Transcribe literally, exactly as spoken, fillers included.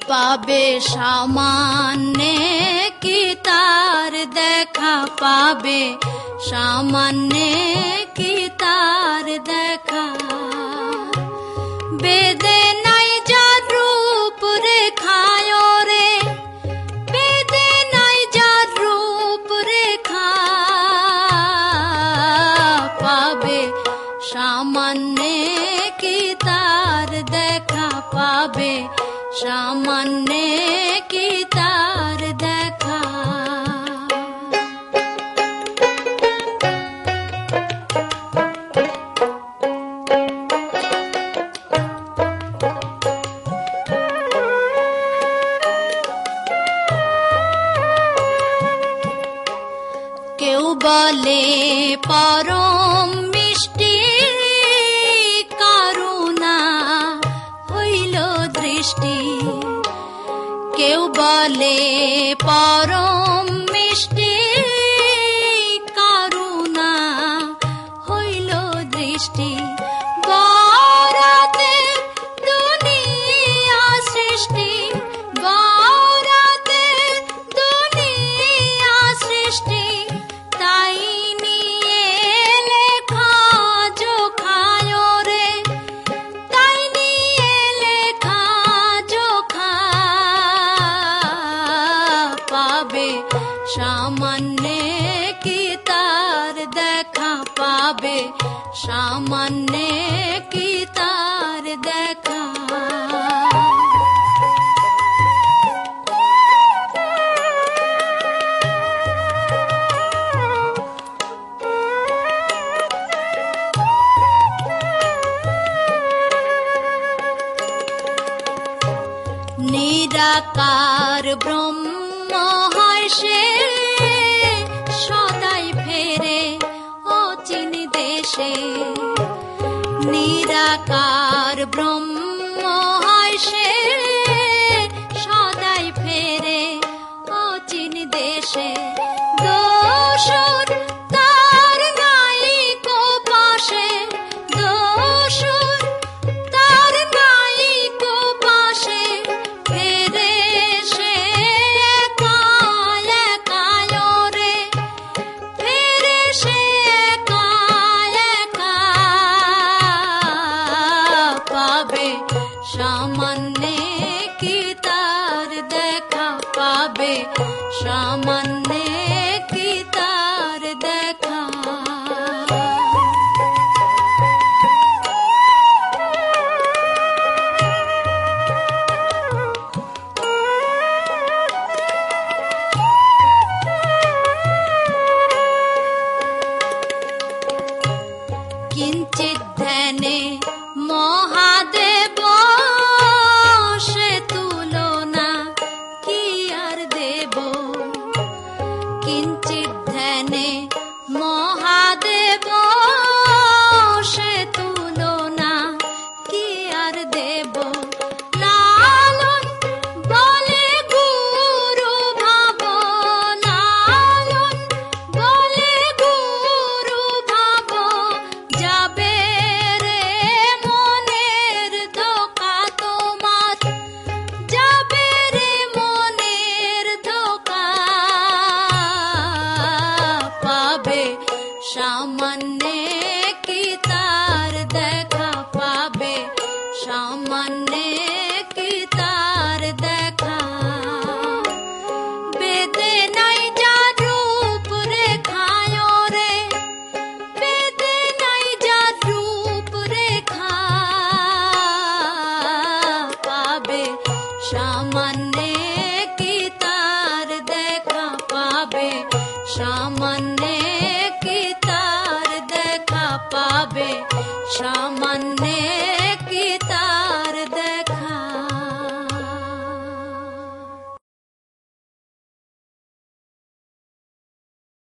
পাবে সামান্য কি তার দেখা পাবে সামান্য কি তার দেখা বেদে নাই যার রূপ রেখায় রে বেদে নাই যার রূপ রেখা পাবে সামান্য কি তার দেখা পাবে সামান্য কি তার দেখা কেউ বলে পরম মিষ্টি করুণা হইল দৃষ্টি কেউ বলে পরম মিষ্টি করুণা হইল দৃষ্টি বরাতে দুনিয়া সৃষ্টি বরাতে দুনিয়া সৃষ্টি তাই নিয়ে লেখা জোখায় রে তাই নিয়ে লেখা জোখা পাবে সামান্য কি তার দেখা পাবে সামান্য কি তার দেখা নিরাকার ব্রহ্ম হয় সে সদাই ফেরে অচিন দেশে নিরাকার ব্রহ্ম হয় সে সদাই ফেরে অচিন দেশে দোষর তার নাই কো পাশে দোষর তার নাই কো পাশে ফেরে সে একা একা রে ফেরে সে একা একা পাবে সামান্য কি তার দেখা পাবে সামান্য